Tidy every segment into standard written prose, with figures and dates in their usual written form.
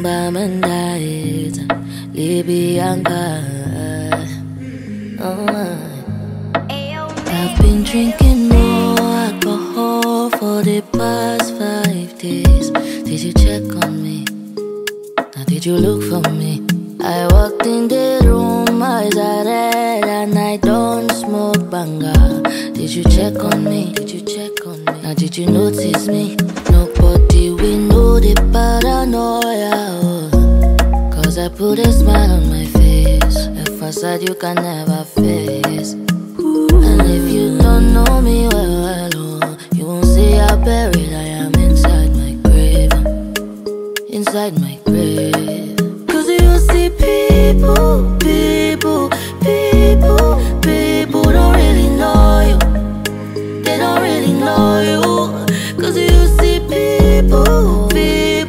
Bamandait, Libyanka. I've been drinking more alcohol for the past 5 days. Did you check on me? Now did you look for me? I walked in the room, eyes are red, and I don't smoke banga. Did you check on me? Did you check on me? Now did you notice me? Nobody will know the paranoia. Cause I put a smile on my face, a facade you can never face. And if you don't know me well, you won't see how buried I am inside my grave. Inside my grave. Cause you see people don't really know you. They don't really know you. Cause you see people they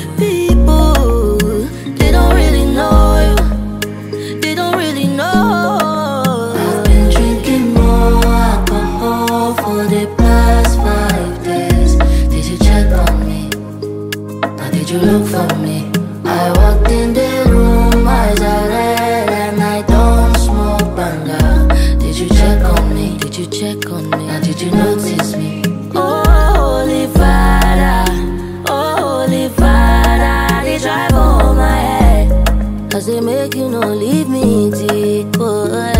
don't really know you. They don't really know. I've been drinking more alcohol for the past 5 days. Did you check on me? Now did you look for me? I walked in the room, eyes are red, and I don't smoke banga. Did you check on me? Did you check on me? Now did you notice me? Oh, Holy Father, they drive on my head. Cause they make you no leave me deep. Oh,